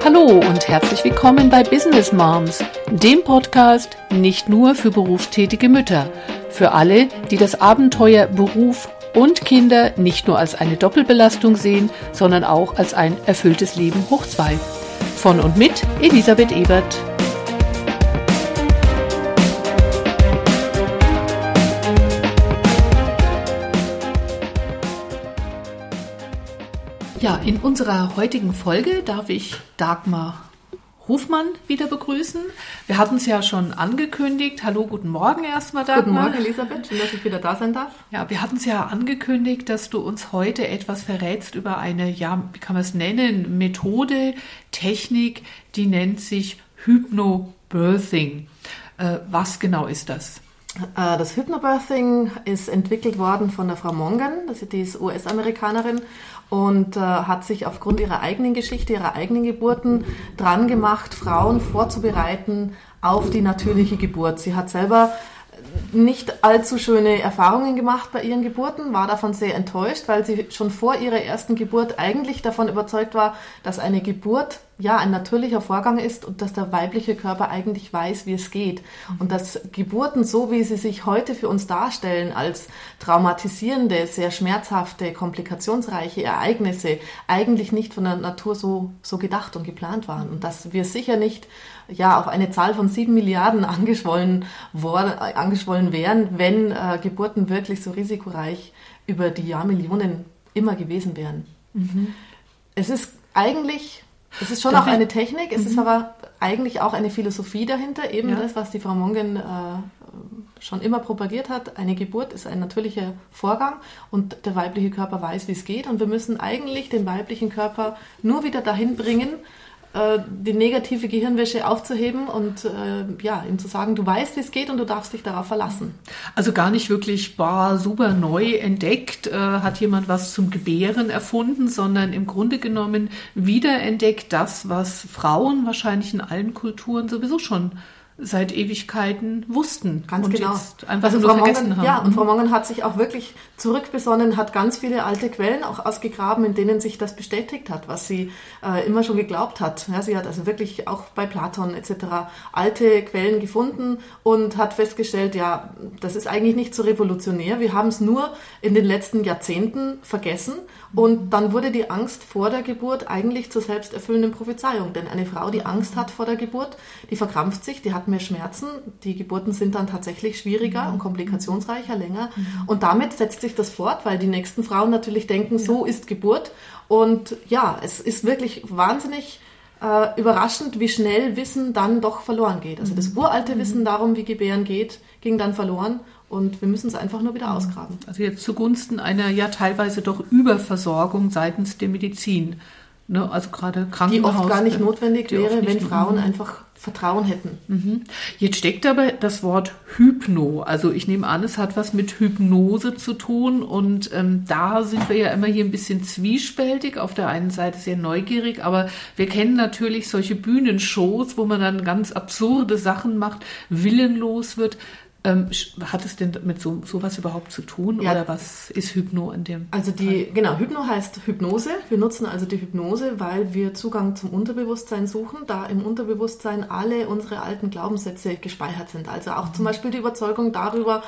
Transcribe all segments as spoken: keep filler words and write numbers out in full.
Hallo und herzlich willkommen bei Business Moms, dem Podcast nicht nur für berufstätige Mütter, für alle, die das Abenteuer Beruf und Kinder nicht nur als eine Doppelbelastung sehen, sondern auch als ein erfülltes Leben hoch zwei. Von und mit Elisabeth Ebert. Ja, in unserer heutigen Folge darf ich Dagmar Hofmann wieder begrüßen. Wir hatten es ja schon angekündigt. Hallo, guten Morgen erstmal, Dagmar. Guten Morgen, Elisabeth. Schön, dass ich wieder da sein darf. Ja, wir hatten es ja angekündigt, dass du uns heute etwas verrätst über eine, ja, wie kann man es nennen, Methode, Technik, die nennt sich Hypnobirthing. Äh, was genau ist das? Das Hypnobirthing ist entwickelt worden von der Frau Mongan, die ist U S-Amerikanerin und äh, hat sich aufgrund ihrer eigenen Geschichte, ihrer eigenen Geburten dran gemacht, Frauen vorzubereiten auf die natürliche Geburt. Sie hat selber nicht allzu schöne Erfahrungen gemacht bei ihren Geburten, war davon sehr enttäuscht, weil sie schon vor ihrer ersten Geburt eigentlich davon überzeugt war, dass eine Geburt ja ein natürlicher Vorgang ist und dass der weibliche Körper eigentlich weiß, wie es geht. Und dass Geburten, so wie sie sich heute für uns darstellen, als traumatisierende, sehr schmerzhafte, komplikationsreiche Ereignisse, eigentlich nicht von der Natur so, so gedacht und geplant waren. Und dass wir sicher nicht ja auf eine Zahl von sieben Milliarden angeschwollen, worden, angeschwollen wären, wenn äh, Geburten wirklich so risikoreich über die Jahrmillionen immer gewesen wären. Mhm. Es ist eigentlich... Es ist schon Darf auch ich? eine Technik, es mhm. ist aber eigentlich auch eine Philosophie dahinter, eben ja. das, was die Frau Mongan äh, schon immer propagiert hat. Eine Geburt ist ein natürlicher Vorgang und der weibliche Körper weiß, wie es geht. Und wir müssen eigentlich den weiblichen Körper nur wieder dahin bringen, äh, die negative Gehirnwäsche aufzuheben und äh, ja, ihm zu sagen, du weißt, wie es geht und du darfst dich darauf verlassen. Also gar nicht wirklich bar, super neu entdeckt, äh, hat jemand was zum Gebären erfunden, sondern im Grunde genommen wiederentdeckt das, was Frauen wahrscheinlich in allen Kulturen sowieso schon seit Ewigkeiten wussten. Ganz und genau. Jetzt einfach also nur Frau vergessen Mongan, haben. Ja, und Frau Mongan hat sich auch wirklich zurückbesonnen, hat ganz viele alte Quellen auch ausgegraben, in denen sich das bestätigt hat, was sie äh, immer schon geglaubt hat. Ja, sie hat also wirklich auch bei Platon et cetera alte Quellen gefunden und hat festgestellt, ja, das ist eigentlich nicht so revolutionär. Wir haben es nur in den letzten Jahrzehnten vergessen und dann wurde die Angst vor der Geburt eigentlich zur selbsterfüllenden Prophezeiung. Denn eine Frau, die Angst hat vor der Geburt, die verkrampft sich, die hat mehr Schmerzen, die Geburten sind dann tatsächlich schwieriger und komplikationsreicher, länger und damit setzt sich das fort, weil die nächsten Frauen natürlich denken, ja. so ist Geburt und ja, es ist wirklich wahnsinnig äh, überraschend, wie schnell Wissen dann doch verloren geht. Also das uralte Wissen darum, wie Gebären geht, ging dann verloren und wir müssen es einfach nur wieder ausgraben. Also jetzt zugunsten einer ja teilweise doch Überversorgung seitens der Medizin. Ne, also gerade Krankenhaus. Die oft gar nicht notwendig wäre, nicht wenn Frauen mhm. einfach Vertrauen hätten. Mhm. Jetzt steckt aber das Wort Hypno. Also ich nehme an, es hat was mit Hypnose zu tun und ähm, da sind wir ja immer hier ein bisschen zwiespältig. Auf der einen Seite sehr neugierig, aber wir kennen natürlich solche Bühnenshows, wo man dann ganz absurde Sachen macht, willenlos wird. Ähm, hat es denn mit so sowas überhaupt zu tun ja. oder was ist Hypno in dem? Also die Fall? Genau, Hypno heißt Hypnose. Wir nutzen also die Hypnose, weil wir Zugang zum Unterbewusstsein suchen, da im Unterbewusstsein alle unsere alten Glaubenssätze gespeichert sind. Also auch mhm. zum Beispiel die Überzeugung darüber,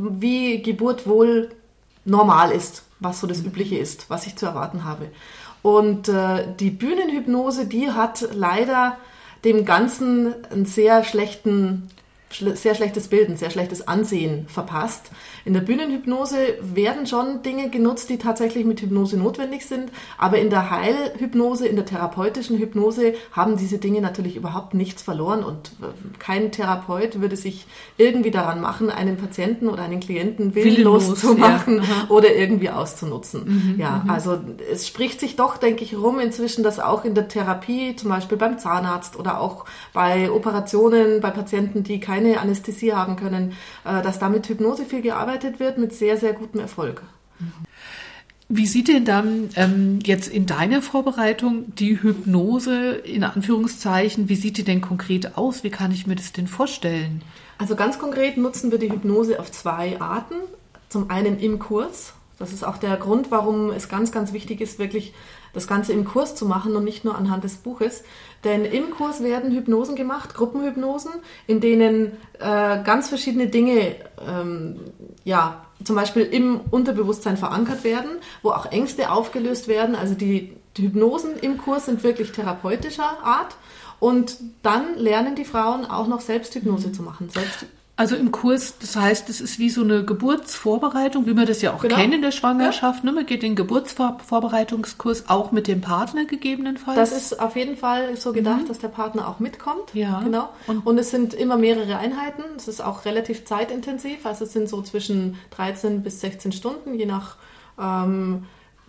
wie Geburt wohl normal ist, was so das Übliche ist, was ich zu erwarten habe. Und äh, die Bühnenhypnose, die hat leider dem Ganzen einen sehr schlechten sehr schlechtes Bild, ein sehr schlechtes Ansehen verpasst. In der Bühnenhypnose werden schon Dinge genutzt, die tatsächlich mit Hypnose notwendig sind, aber in der Heilhypnose, in der therapeutischen Hypnose haben diese Dinge natürlich überhaupt nichts verloren und kein Therapeut würde sich irgendwie daran machen, einen Patienten oder einen Klienten willenlos, willenlos zu machen ja. oder irgendwie auszunutzen. Mhm, ja, mhm. Also es spricht sich doch, denke ich, rum inzwischen, dass auch in der Therapie, zum Beispiel beim Zahnarzt oder auch bei Operationen, bei Patienten, die keine keine Anästhesie haben können, dass da mit Hypnose viel gearbeitet wird, mit sehr, sehr gutem Erfolg. Wie sieht denn dann ähm, jetzt in deiner Vorbereitung die Hypnose, in Anführungszeichen, wie sieht die denn konkret aus? Wie kann ich mir das denn vorstellen? Also ganz konkret nutzen wir die Hypnose auf zwei Arten. Zum einen im Kurs. Das ist auch der Grund, warum es ganz, ganz wichtig ist, wirklich das Ganze im Kurs zu machen und nicht nur anhand des Buches. Denn im Kurs werden Hypnosen gemacht, Gruppenhypnosen, in denen äh, ganz verschiedene Dinge, ähm, ja, zum Beispiel im Unterbewusstsein verankert werden, wo auch Ängste aufgelöst werden. Also die, die Hypnosen im Kurs sind wirklich therapeutischer Art. Und dann lernen die Frauen auch noch Selbsthypnose mhm. zu machen. Selbst Also im Kurs, das heißt, es ist wie so eine Geburtsvorbereitung, wie wir das ja auch genau. kennen in der Schwangerschaft. Ja. Ne? Man geht den Geburtsvorbereitungskurs auch mit dem Partner gegebenenfalls. Das ist auf jeden Fall so gedacht, mhm. dass der Partner auch mitkommt. Ja. Genau. Und, Und es sind immer mehrere Einheiten. Es ist auch relativ zeitintensiv. Also es sind so zwischen dreizehn bis sechzehn Stunden, je nach... Ähm,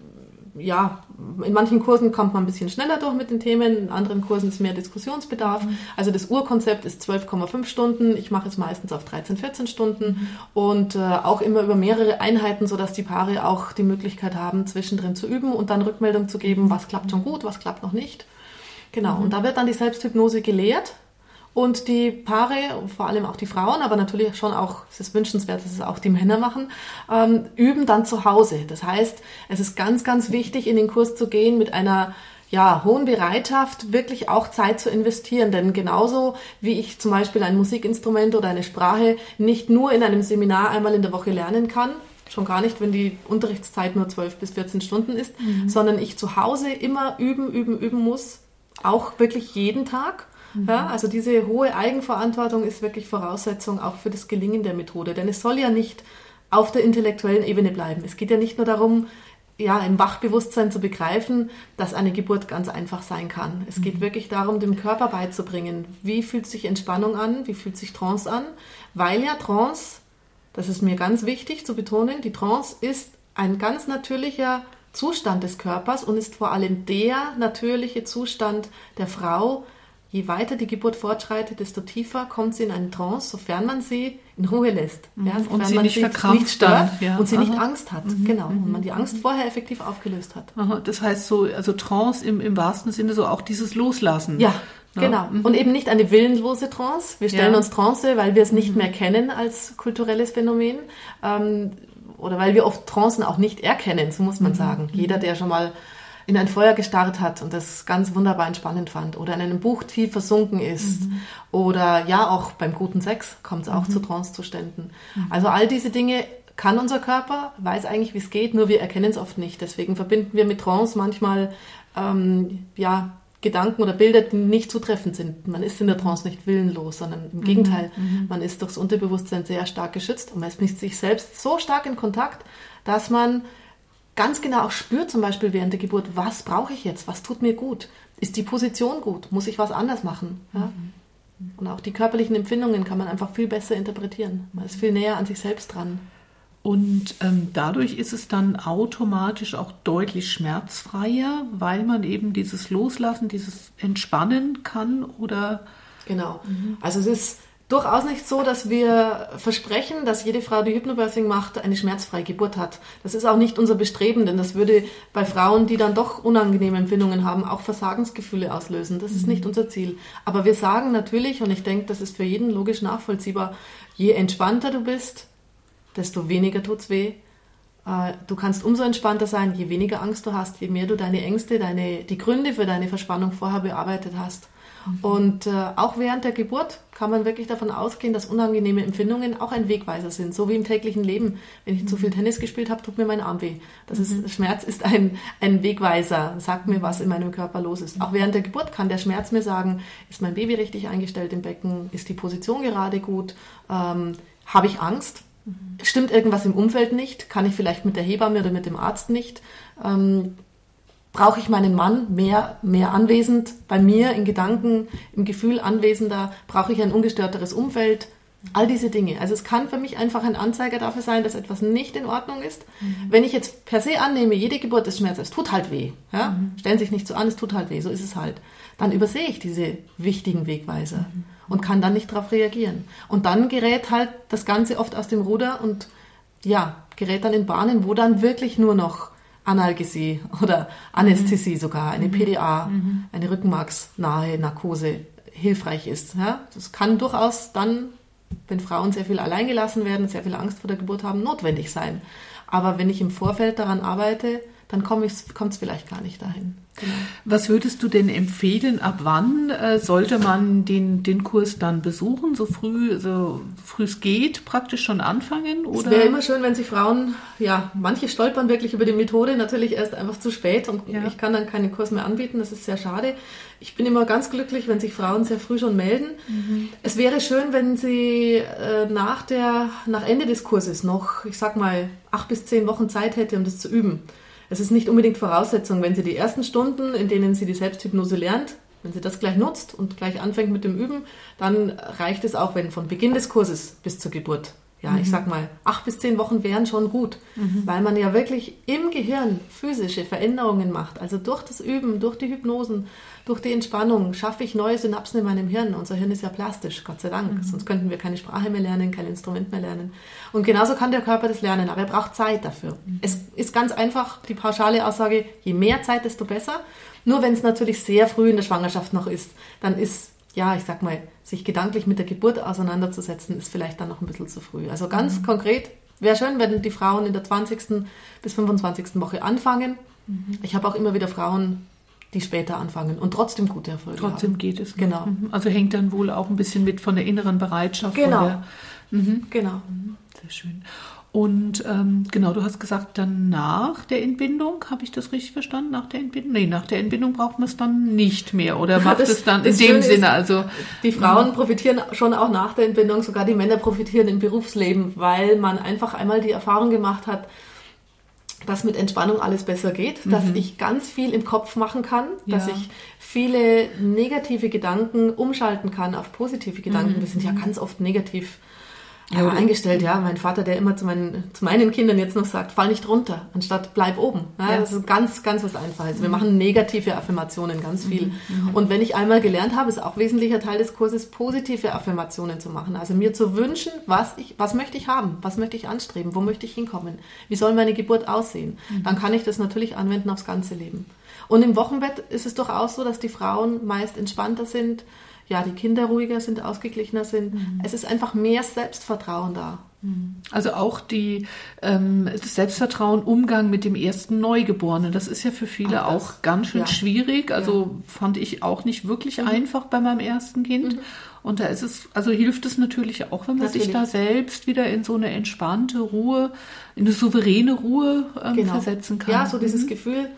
ja, in manchen Kursen kommt man ein bisschen schneller durch mit den Themen, in anderen Kursen ist mehr Diskussionsbedarf. Mhm. Also das Urkonzept ist zwölf Komma fünf Stunden, ich mache es meistens auf dreizehn, vierzehn Stunden mhm. und äh, auch immer über mehrere Einheiten, sodass die Paare auch die Möglichkeit haben, zwischendrin zu üben und dann Rückmeldung zu geben, was klappt schon gut, was klappt noch nicht. Genau, mhm. und da wird dann die Selbsthypnose gelehrt. Und die Paare, vor allem auch die Frauen, aber natürlich schon auch, es ist wünschenswert, dass es auch die Männer machen, ähm, üben dann zu Hause. Das heißt, es ist ganz, ganz wichtig, in den Kurs zu gehen mit einer ja, hohen Bereitschaft, wirklich auch Zeit zu investieren. Denn genauso wie ich zum Beispiel ein Musikinstrument oder eine Sprache nicht nur in einem Seminar einmal in der Woche lernen kann, schon gar nicht, wenn die Unterrichtszeit nur zwölf bis vierzehn Stunden ist, mhm. sondern ich zu Hause immer üben, üben, üben muss, auch wirklich jeden Tag. Ja, also diese hohe Eigenverantwortung ist wirklich Voraussetzung auch für das Gelingen der Methode. Denn es soll ja nicht auf der intellektuellen Ebene bleiben. Es geht ja nicht nur darum, ja, im Wachbewusstsein zu begreifen, dass eine Geburt ganz einfach sein kann. Es geht wirklich darum, dem Körper beizubringen, wie fühlt sich Entspannung an, wie fühlt sich Trance an. Weil ja Trance, das ist mir ganz wichtig zu betonen, die Trance ist ein ganz natürlicher Zustand des Körpers und ist vor allem der natürliche Zustand der Frau. Je weiter die Geburt fortschreitet, desto tiefer kommt sie in eine Trance, sofern man sie in Ruhe lässt. Ja, und sie man nicht verkrampft nicht stört ja. und sie Aha. nicht Angst hat. Mhm. Genau. Und man die Angst vorher effektiv aufgelöst hat. Aha. Das heißt so, also Trance im, im wahrsten Sinne so auch dieses Loslassen. Ja, ja. genau. Mhm. Und eben nicht eine willenlose Trance. Wir stellen ja. uns Trance, weil wir es nicht mhm. mehr kennen als kulturelles Phänomen. Ähm, oder weil wir oft Trancen auch nicht erkennen, so muss man mhm. sagen. Jeder, der schon mal in ein Feuer gestarrt hat und das ganz wunderbar entspannend fand oder in einem Buch tief versunken ist mhm. oder ja, auch beim guten Sex kommt es auch mhm. zu Trancezuständen. Mhm. Also all diese Dinge kann unser Körper, weiß eigentlich, wie es geht, nur wir erkennen es oft nicht. Deswegen verbinden wir mit Trance manchmal ähm, ja, Gedanken oder Bilder, die nicht zutreffend sind. Man ist in der Trance nicht willenlos, sondern im Gegenteil, mhm. man ist durchs Unterbewusstsein sehr stark geschützt und man ist mit sich selbst so stark in Kontakt, dass man ganz genau auch spürt, zum Beispiel während der Geburt, was brauche ich jetzt, was tut mir gut, ist die Position gut, muss ich was anders machen. Ja? Mhm. Und auch die körperlichen Empfindungen kann man einfach viel besser interpretieren. Man ist viel näher an sich selbst dran. Und ähm, dadurch ist es dann automatisch auch deutlich schmerzfreier, weil man eben dieses Loslassen, dieses Entspannen kann, oder? Genau. Mhm. Also es ist durchaus nicht so, dass wir versprechen, dass jede Frau, die Hypnobirthing macht, eine schmerzfreie Geburt hat. Das ist auch nicht unser Bestreben, denn das würde bei Frauen, die dann doch unangenehme Empfindungen haben, auch Versagensgefühle auslösen. Das ist nicht unser Ziel. Aber wir sagen natürlich, und ich denke, das ist für jeden logisch nachvollziehbar, je entspannter du bist, desto weniger tut's weh. Du kannst umso entspannter sein, je weniger Angst du hast, je mehr du deine Ängste, deine, die Gründe für deine Verspannung vorher bearbeitet hast. Und äh, auch während der Geburt kann man wirklich davon ausgehen, dass unangenehme Empfindungen auch ein Wegweiser sind, so wie im täglichen Leben. Wenn ich mhm. zu viel Tennis gespielt habe, tut mir mein Arm weh. Das mhm. ist, Schmerz ist ein, ein Wegweiser, sagt mir, was in meinem Körper los ist. Auch während der Geburt kann der Schmerz mir sagen, ist mein Baby richtig eingestellt im Becken, ist die Position gerade gut, ähm, habe ich Angst, mhm. stimmt irgendwas im Umfeld nicht, kann ich vielleicht mit der Hebamme oder mit dem Arzt nicht, ähm, brauche ich meinen Mann mehr, mehr anwesend bei mir, in Gedanken, im Gefühl anwesender, brauche ich ein ungestörteres Umfeld, all diese Dinge. Also es kann für mich einfach ein Anzeiger dafür sein, dass etwas nicht in Ordnung ist. Mhm. Wenn ich jetzt per se annehme, jede Geburt ist Schmerz, es tut halt weh. Ja? Mhm. Stellen sich nicht so an, es tut halt weh, so ist es halt. Dann übersehe ich diese wichtigen Wegweiser mhm. und kann dann nicht darauf reagieren. Und dann gerät halt das Ganze oft aus dem Ruder und ja, gerät dann in Bahnen, wo dann wirklich nur noch Analgesie oder Anästhesie mhm. sogar, eine P D A, mhm. eine rückenmarksnahe Narkose hilfreich ist. Ja? Das kann durchaus dann, wenn Frauen sehr viel allein gelassen werden, sehr viel Angst vor der Geburt haben, notwendig sein. Aber wenn ich im Vorfeld daran arbeite, dann kommt es vielleicht gar nicht dahin. Genau. Was würdest du denn empfehlen, ab wann äh, sollte man den, den Kurs dann besuchen? So früh, so früh es geht, praktisch schon anfangen? Oder? Es wäre immer schön, wenn sich Frauen, ja, manche stolpern wirklich über die Methode, natürlich erst einfach zu spät und ja. ich kann dann keinen Kurs mehr anbieten, das ist sehr schade. Ich bin immer ganz glücklich, wenn sich Frauen sehr früh schon melden. Mhm. Es wäre schön, wenn sie äh, nach, der, nach Ende des Kurses noch, ich sag mal, acht bis zehn Wochen Zeit hätte, um das zu üben. Es ist nicht unbedingt Voraussetzung, wenn sie die ersten Stunden, in denen sie die Selbsthypnose lernt, wenn sie das gleich nutzt und gleich anfängt mit dem Üben, dann reicht es auch, wenn von Beginn des Kurses bis zur Geburt. Ja, mhm. ich sag mal, acht bis zehn Wochen wären schon gut, mhm. weil man ja wirklich im Gehirn physische Veränderungen macht. Also durch das Üben, durch die Hypnosen, durch die Entspannung schaffe ich neue Synapsen in meinem Hirn. Unser Hirn ist ja plastisch, Gott sei Dank. Mhm. Sonst könnten wir keine Sprache mehr lernen, kein Instrument mehr lernen. Und genauso kann der Körper das lernen, aber er braucht Zeit dafür. Mhm. Es ist ganz einfach die pauschale Aussage, je mehr Zeit, desto besser. Nur wenn es natürlich sehr früh in der Schwangerschaft noch ist, dann ist, ja, ich sag mal, sich gedanklich mit der Geburt auseinanderzusetzen, ist vielleicht dann noch ein bisschen zu früh. Also ganz mhm. konkret, wäre schön, wenn die Frauen in der zwanzigsten bis fünfundzwanzigsten Woche anfangen. Mhm. Ich habe auch immer wieder Frauen, die später anfangen und trotzdem gute Erfolge trotzdem haben. Trotzdem geht es. Genau. Mhm. Also hängt dann wohl auch ein bisschen mit von der inneren Bereitschaft. Genau. Von der, mhm. Genau. Sehr schön. Und ähm, genau, du hast gesagt, dann nach der Entbindung, habe ich das richtig verstanden? Nach der Entbindung? Nee, nach der Entbindung braucht man es dann nicht mehr oder macht das, es dann in dem Sinne? Ist, also die Frauen profitieren schon auch nach der Entbindung, sogar die Männer profitieren im Berufsleben, weil man einfach einmal die Erfahrung gemacht hat, dass mit Entspannung alles besser geht, mhm. dass ich ganz viel im Kopf machen kann, ja. dass ich viele negative Gedanken umschalten kann auf positive Gedanken. Mhm. Wir sind ja ganz oft negativ ja, ja, eingestellt. Ja, mein Vater, der immer zu meinen, zu meinen Kindern jetzt noch sagt, fall nicht runter, anstatt bleib oben. Ja, ja. Das ist ganz, ganz was Einfaches. Mhm. Wir machen negative Affirmationen ganz viel. Mhm. Und wenn ich einmal gelernt habe, ist auch wesentlicher Teil des Kurses, positive Affirmationen zu machen. Also mir zu wünschen, was ich, was möchte ich haben, was möchte ich anstreben, wo möchte ich hinkommen, wie soll meine Geburt aussehen. Mhm. Dann kann ich das natürlich anwenden aufs ganze Leben. Und im Wochenbett ist es durchaus so, dass die Frauen meist entspannter sind, ja, die Kinder ruhiger sind, ausgeglichener sind. Mhm. Es ist einfach mehr Selbstvertrauen da. Also auch die, ähm, das Selbstvertrauen, Umgang mit dem ersten Neugeborenen, das ist ja für viele auch, auch ganz schön ja. schwierig. Also ja. fand ich auch nicht wirklich mhm. einfach bei meinem ersten Kind. Mhm. Und da ist es, also hilft es natürlich auch, wenn man natürlich. sich da selbst wieder in so eine entspannte Ruhe, in eine souveräne Ruhe ähm, genau. versetzen kann. Ja, so dieses mhm. Gefühl,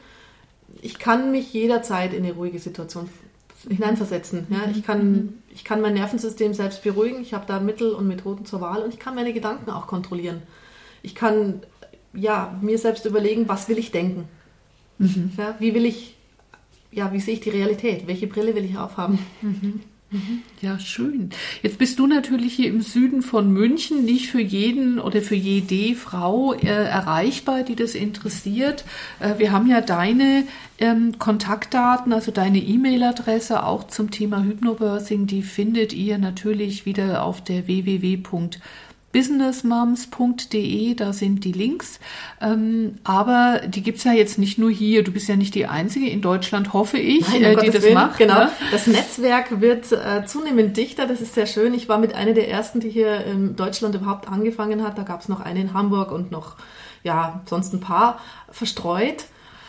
ich kann mich jederzeit in eine ruhige Situation hineinversetzen. Ja, ich kann, ich kann mein Nervensystem selbst beruhigen, ich habe da Mittel und Methoden zur Wahl und ich kann meine Gedanken auch kontrollieren. Ich kann ja, mir selbst überlegen, was will ich denken? Mhm. Ja, wie will ich, ja, wie sehe ich die Realität? Welche Brille will ich aufhaben? Mhm. Ja, schön. Jetzt bist du natürlich hier im Süden von München, nicht für jeden oder für jede Frau äh, erreichbar, die das interessiert. Äh, wir haben ja deine ähm, Kontaktdaten, also deine E-Mail-Adresse auch zum Thema Hypnobirthing, die findet ihr natürlich wieder auf der w w w punkt businessmoms punkt de, da sind die Links. Ähm, aber die gibt's ja jetzt nicht nur hier. Du bist ja nicht die Einzige in Deutschland, hoffe ich, Nein, äh, die das Willen. macht. Genau. Ne? Das Netzwerk wird äh, zunehmend dichter. Das ist sehr schön. Ich war mit einer der ersten, die hier in Deutschland überhaupt angefangen hat. Da gab's noch eine in Hamburg und noch, ja, sonst ein paar verstreut.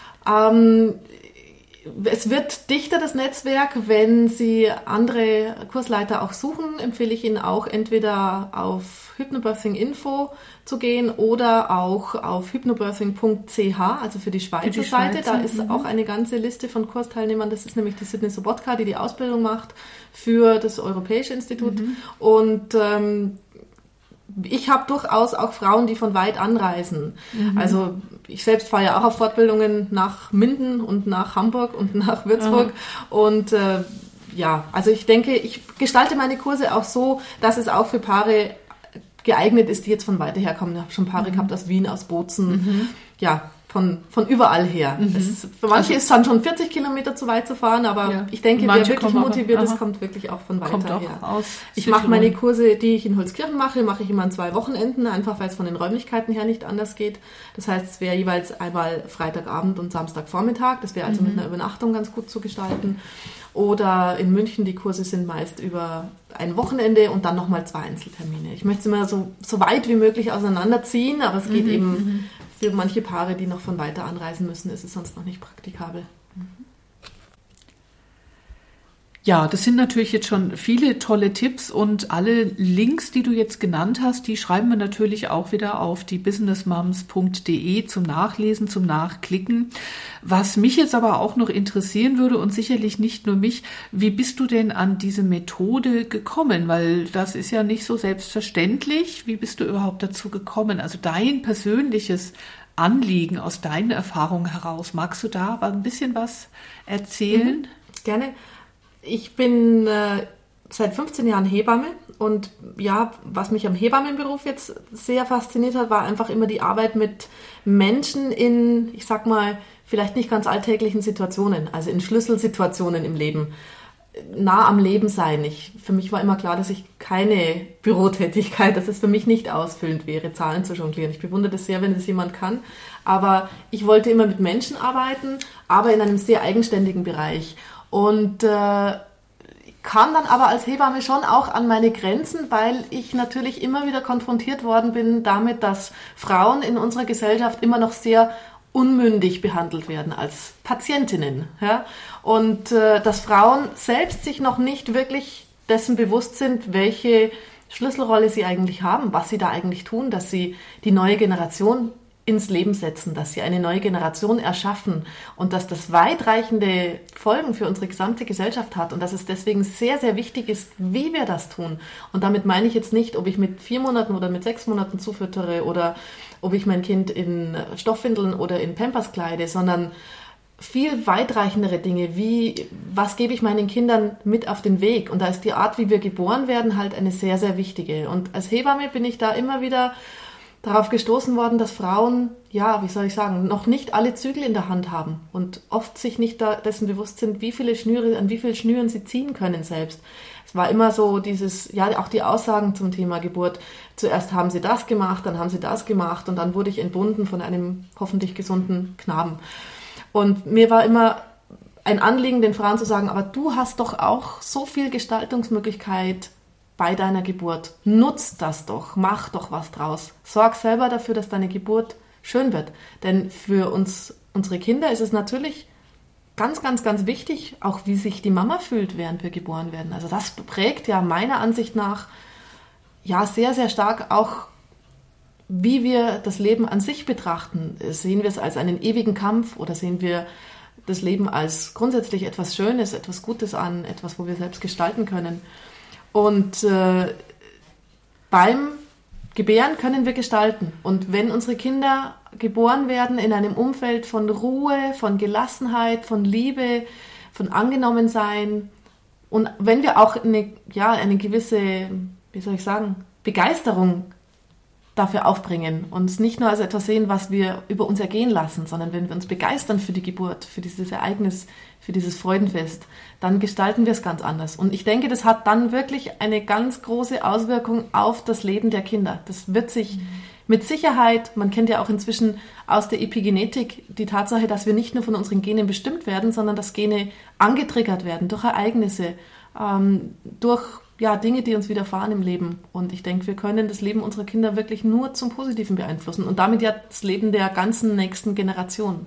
Ähm, Es wird dichter, das Netzwerk. Wenn Sie andere Kursleiter auch suchen, empfehle ich Ihnen auch entweder auf Hypnobirthing Info zu gehen oder auch auf hypnobirthing punkt c h, also für die Schweizer für die Seite. Schweizer, da ist mhm. auch eine ganze Liste von Kursteilnehmern. Das ist nämlich die Sydney Sobotka, die die Ausbildung macht für das Europäische Institut. Mhm. Und ähm, ich habe durchaus auch Frauen, die von weit anreisen. Mhm. Also ich selbst fahre ja auch auf Fortbildungen nach Minden und nach Hamburg und nach Würzburg. Mhm. Und äh, ja, also ich denke, ich gestalte meine Kurse auch so, dass es auch für Paare geeignet ist, die jetzt von weiter her kommen. Ich habe schon Paare mhm. gehabt aus Wien, aus Bozen, mhm. ja, von, von überall her. Mhm. Es ist, für manche also, ist es dann schon vierzig Kilometer zu weit zu fahren, aber ja. ich denke, manche wer wirklich motiviert ist, kommt wirklich auch von weiter kommt auch her. Aus ich mache meine Kurse, die ich in Holzkirchen mache, mache ich immer an zwei Wochenenden, einfach weil es von den Räumlichkeiten her nicht anders geht. Das heißt, es wäre jeweils einmal Freitagabend und Samstagvormittag. Das wäre also mhm. mit einer Übernachtung ganz gut zu gestalten. Oder in München, die Kurse sind meist über ein Wochenende und dann nochmal zwei Einzeltermine. Ich möchte es immer so, so weit wie möglich auseinanderziehen, aber es geht mhm. eben für manche Paare, die noch von weiter anreisen müssen, ist es sonst noch nicht praktikabel. Ja, das sind natürlich jetzt schon viele tolle Tipps und alle Links, die du jetzt genannt hast, die schreiben wir natürlich auch wieder auf die businessmoms punkt de zum Nachlesen, zum Nachklicken. Was mich jetzt aber auch noch interessieren würde und sicherlich nicht nur mich, wie bist du denn an diese Methode gekommen? Weil das ist ja nicht so selbstverständlich. Wie bist du überhaupt dazu gekommen? Also dein persönliches Anliegen aus deinen Erfahrungen heraus. Magst du da ein bisschen was erzählen? Mhm, gerne. Ich bin äh, seit fünfzehn Jahren Hebamme und ja, was mich am Hebammenberuf jetzt sehr fasziniert hat, war einfach immer die Arbeit mit Menschen in, ich sag mal, vielleicht nicht ganz alltäglichen Situationen, also in Schlüsselsituationen im Leben, nah am Leben sein. Ich, für mich war immer klar, dass ich keine Bürotätigkeit, dass es für mich nicht ausfüllend wäre, Zahlen zu jonglieren. Ich bewundere das sehr, wenn das jemand kann, aber ich wollte immer mit Menschen arbeiten, aber in einem sehr eigenständigen Bereich. Und äh, kam dann aber als Hebamme schon auch an meine Grenzen, weil ich natürlich immer wieder konfrontiert worden bin damit, dass Frauen in unserer Gesellschaft immer noch sehr unmündig behandelt werden als Patientinnen. Ja? Und äh, dass Frauen selbst sich noch nicht wirklich dessen bewusst sind, welche Schlüsselrolle sie eigentlich haben, was sie da eigentlich tun, dass sie die neue Generation ins Leben setzen, dass sie eine neue Generation erschaffen und dass das weitreichende Folgen für unsere gesamte Gesellschaft hat und dass es deswegen sehr, sehr wichtig ist, wie wir das tun. Und damit meine ich jetzt nicht, ob ich mit vier Monaten oder mit sechs Monaten zufüttere oder ob ich mein Kind in Stoffwindeln oder in Pampers kleide, sondern viel weitreichendere Dinge, wie, was gebe ich meinen Kindern mit auf den Weg? Und da ist die Art, wie wir geboren werden, halt eine sehr, sehr wichtige. Und als Hebamme bin ich da immer wieder darauf gestoßen worden, dass Frauen, ja, wie soll ich sagen, noch nicht alle Zügel in der Hand haben und oft sich nicht da dessen bewusst sind, wie viele Schnüre, an wie vielen Schnüren sie ziehen können selbst. Es war immer so dieses, ja, auch die Aussagen zum Thema Geburt. Zuerst haben sie das gemacht, dann haben sie das gemacht und dann wurde ich entbunden von einem hoffentlich gesunden Knaben. Und mir war immer ein Anliegen, den Frauen zu sagen, aber du hast doch auch so viel Gestaltungsmöglichkeit bei deiner Geburt. Nutz das doch, mach doch was draus. Sorg selber dafür, dass deine Geburt schön wird. Denn für uns, unsere Kinder ist es natürlich ganz, ganz, ganz wichtig, auch wie sich die Mama fühlt, während wir geboren werden. Also das prägt ja meiner Ansicht nach ja sehr, sehr stark auch, wie wir das Leben an sich betrachten. Sehen wir es als einen ewigen Kampf oder sehen wir das Leben als grundsätzlich etwas Schönes, etwas Gutes an, etwas, wo wir selbst gestalten können. Und äh, beim Gebären können wir gestalten. Und wenn unsere Kinder geboren werden in einem Umfeld von Ruhe, von Gelassenheit, von Liebe, von Angenommensein und wenn wir auch eine, ja, eine gewisse, wie soll ich sagen, Begeisterung dafür aufbringen, uns nicht nur als etwas sehen, was wir über uns ergehen lassen, sondern wenn wir uns begeistern für die Geburt, für dieses Ereignis, für dieses Freudenfest, dann gestalten wir es ganz anders. Und ich denke, das hat dann wirklich eine ganz große Auswirkung auf das Leben der Kinder. Das wird sich mhm. mit Sicherheit, man kennt ja auch inzwischen aus der Epigenetik die Tatsache, dass wir nicht nur von unseren Genen bestimmt werden, sondern dass Gene angetriggert werden durch Ereignisse, ähm, durch ja, Dinge, die uns widerfahren im Leben. Und ich denke, wir können das Leben unserer Kinder wirklich nur zum Positiven beeinflussen und damit ja das Leben der ganzen nächsten Generation.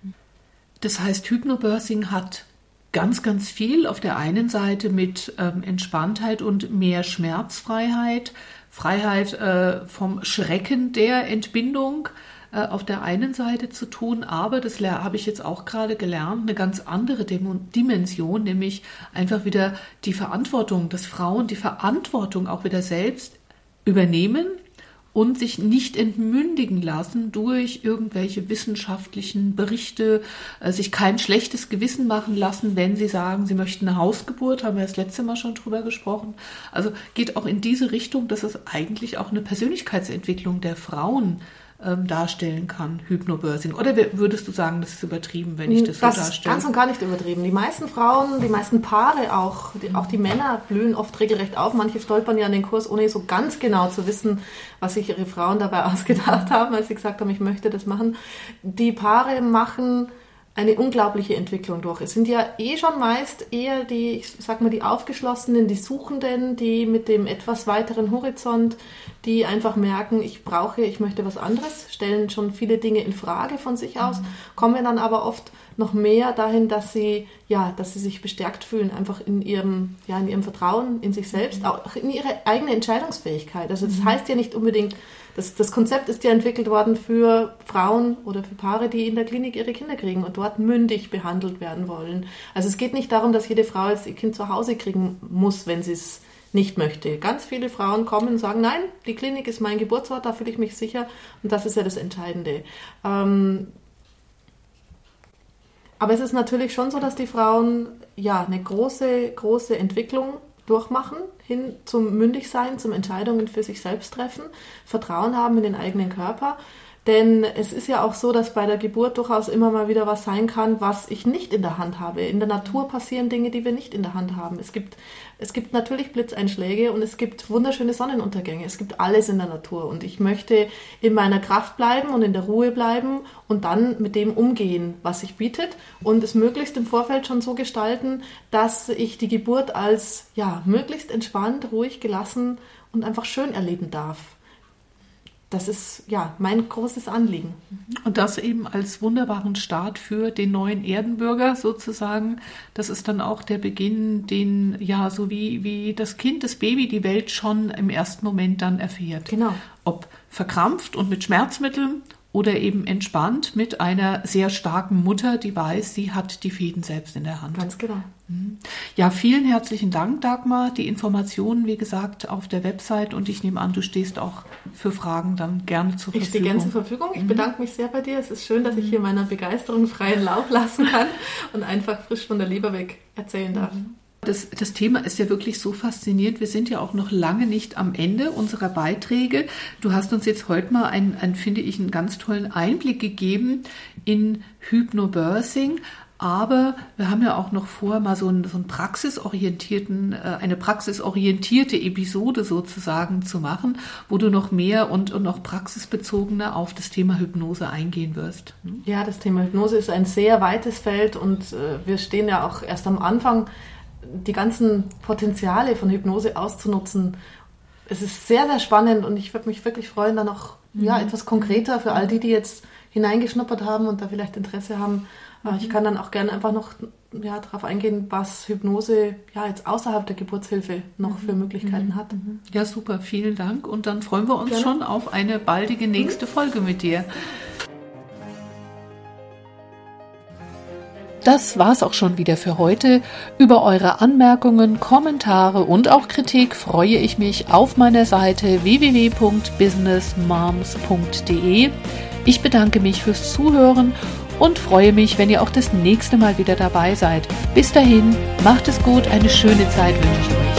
Das heißt, Hypnobirthing hat ganz, ganz viel auf der einen Seite mit ähm, Entspanntheit und mehr Schmerzfreiheit, Freiheit äh, vom Schrecken der Entbindung äh, auf der einen Seite zu tun, aber das habe ich jetzt auch gerade gelernt, eine ganz andere Dimension, nämlich einfach wieder die Verantwortung, dass Frauen die Verantwortung auch wieder selbst übernehmen und sich nicht entmündigen lassen durch irgendwelche wissenschaftlichen Berichte, äh, sich kein schlechtes Gewissen machen lassen, wenn sie sagen, sie möchten eine Hausgeburt, haben wir das letzte Mal schon drüber gesprochen. Also geht auch in diese Richtung, dass es eigentlich auch eine Persönlichkeitsentwicklung der Frauen ähm, darstellen kann, Hypnobirthing. Oder würdest du sagen, das ist übertrieben, wenn ich das, das so darstelle? Das ist ganz und gar nicht übertrieben. Die meisten Frauen, die meisten Paare auch, die, auch die Männer blühen oft regelrecht auf. Manche stolpern ja an den Kurs, ohne so ganz genau zu wissen, was sich ihre Frauen dabei ausgedacht haben, als sie gesagt haben, ich möchte das machen. Die Paare machen eine unglaubliche Entwicklung durch. Es sind ja eh schon meist eher die, ich sag mal, die Aufgeschlossenen, die Suchenden, die mit dem etwas weiteren Horizont, die einfach merken, ich brauche, ich möchte was anderes, stellen schon viele Dinge in Frage von sich aus, mhm. kommen dann aber oft noch mehr dahin, dass sie, ja, dass sie sich bestärkt fühlen, einfach in ihrem, ja, in ihrem Vertrauen in sich selbst, mhm. auch in ihre eigene Entscheidungsfähigkeit. Also das mhm. heißt ja nicht unbedingt, das, das Konzept ist ja entwickelt worden für Frauen oder für Paare, die in der Klinik ihre Kinder kriegen und dort mündig behandelt werden wollen. Also es geht nicht darum, dass jede Frau jetzt ihr Kind zu Hause kriegen muss, wenn sie es nicht möchte. Ganz viele Frauen kommen und sagen, nein, die Klinik ist mein Geburtsort, da fühle ich mich sicher und das ist ja das Entscheidende. Ähm, aber es ist natürlich schon so, dass die Frauen ja eine große, große Entwicklung durchmachen, hin zum Mündigsein, zum Entscheidungen für sich selbst treffen, Vertrauen haben in den eigenen Körper. Denn es ist ja auch so, dass bei der Geburt durchaus immer mal wieder was sein kann, was ich nicht in der Hand habe. In der Natur passieren Dinge, die wir nicht in der Hand haben. Es gibt, es gibt natürlich Blitzeinschläge und es gibt wunderschöne Sonnenuntergänge. Es gibt alles in der Natur. Und ich möchte in meiner Kraft bleiben und in der Ruhe bleiben und dann mit dem umgehen, was sich bietet. Und es möglichst im Vorfeld schon so gestalten, dass ich die Geburt als ja möglichst entspannt, ruhig, gelassen und einfach schön erleben darf. Das ist ja mein großes Anliegen. Und das eben als wunderbaren Start für den neuen Erdenbürger sozusagen. Das ist dann auch der Beginn, den ja so wie, wie das Kind, das Baby die Welt schon im ersten Moment dann erfährt. Genau. Ob verkrampft und mit Schmerzmitteln oder eben entspannt mit einer sehr starken Mutter, die weiß, sie hat die Fäden selbst in der Hand. Ganz genau. Ja, vielen herzlichen Dank, Dagmar. Die Informationen, wie gesagt, auf der Website und ich nehme an, du stehst auch für Fragen dann gerne zur Verfügung. Ich stehe gerne zur Verfügung. Ich bedanke mich sehr bei dir. Es ist schön, dass ich hier meiner Begeisterung freien Lauf lassen kann und einfach frisch von der Leber weg erzählen darf. Das, das Thema ist ja wirklich so faszinierend. Wir sind ja auch noch lange nicht am Ende unserer Beiträge. Du hast uns jetzt heute mal einen, einen finde ich, einen ganz tollen Einblick gegeben in Hypnobirthing. Aber wir haben ja auch noch vor, mal so einen, so einen praxisorientierten, eine praxisorientierte Episode sozusagen zu machen, wo du noch mehr und, und noch praxisbezogener auf das Thema Hypnose eingehen wirst. Ja, das Thema Hypnose ist ein sehr weites Feld und wir stehen ja auch erst am Anfang, die ganzen Potenziale von Hypnose auszunutzen. Es ist sehr, sehr spannend und ich würde mich wirklich freuen, da noch mhm. ja, etwas konkreter für all die, die jetzt hineingeschnuppert haben und da vielleicht Interesse haben. Mhm. Ich kann dann auch gerne einfach noch ja, darauf eingehen, was Hypnose ja, jetzt außerhalb der Geburtshilfe noch für Möglichkeiten mhm. hat. Ja, super, vielen Dank und dann freuen wir uns gerne. schon auf eine baldige nächste mhm. Folge mit dir. Das war's auch schon wieder für heute. Über eure Anmerkungen, Kommentare und auch Kritik freue ich mich auf meiner Seite w w w punkt business moms punkt d e. Ich bedanke mich fürs Zuhören und freue mich, wenn ihr auch das nächste Mal wieder dabei seid. Bis dahin, macht es gut, eine schöne Zeit wünsche ich euch.